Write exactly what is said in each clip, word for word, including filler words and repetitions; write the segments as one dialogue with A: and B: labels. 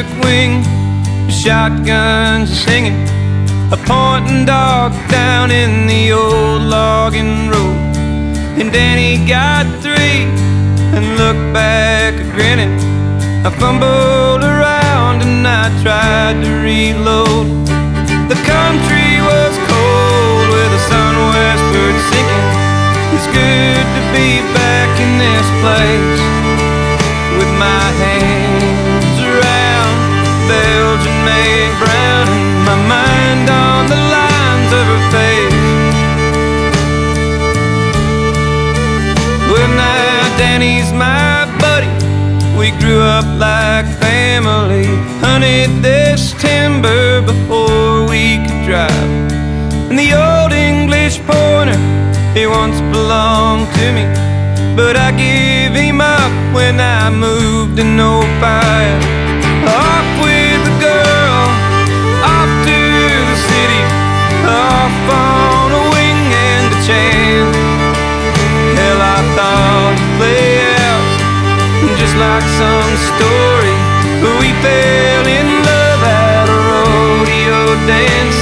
A: wing, the shotguns are singing, a pointing dog down in the old logging road. And Danny got three and looked back a grinning. I fumbled around and I tried to reload. The country was cold with the sun westward sinking. It's good to be back in this place with my hands around Belgian-made brown and my mind on the lines of her face. Well, now Danny's my buddy, we grew up like family, hunted this timber before we could drive. And the old English pointer, he once belonged to me, but I gave him up when I moved to no fire. Off with the girl, off to the city, off on a wing and a chance. Hell, I thought it'd play out just like some story, but we fell in love at a rodeo dance.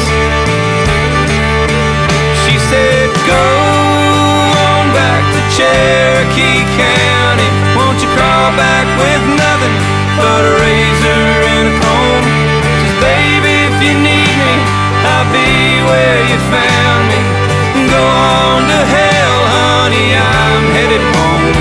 A: She said, go on back to Cherokee County, won't you crawl back with nothing but a razor and a comb? Says, baby, if you need me, I'll be where you found me. Go on to hell, honey, I'm headed home.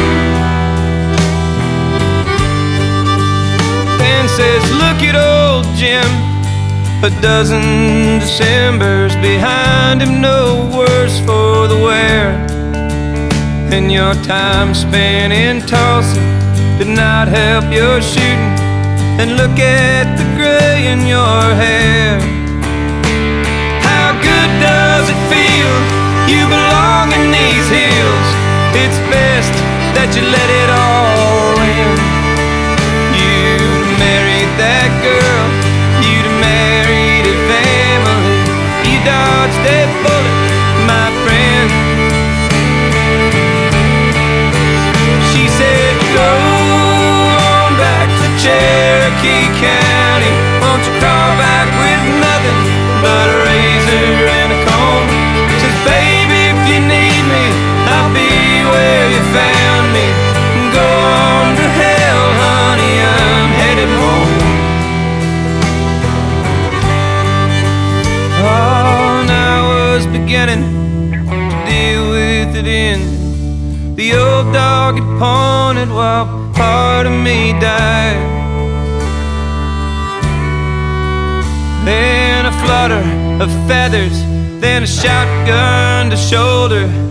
A: Dan says, look at old Jim, a dozen Decembers behind him, no worse for the wear. And your time spent in Tulsa did not help your shooting. And look at the gray in your hair. How good does it feel? You belong in these hills. It's best that you let it all in. You'd have married that girl, you'd have married a family. You dodged that bullet, my friend. She said, go on back to Cherokee County, won't you crawl back with nothing but a razor and a comb? Says, baby, if you need me, I'll be where you found me. Go on to hell, honey, I'm headed home. Oh, and I was beginning to deal with it in. The old dog had pointed while part of me died. Then a flutter of feathers, then a shotgun to shoulder.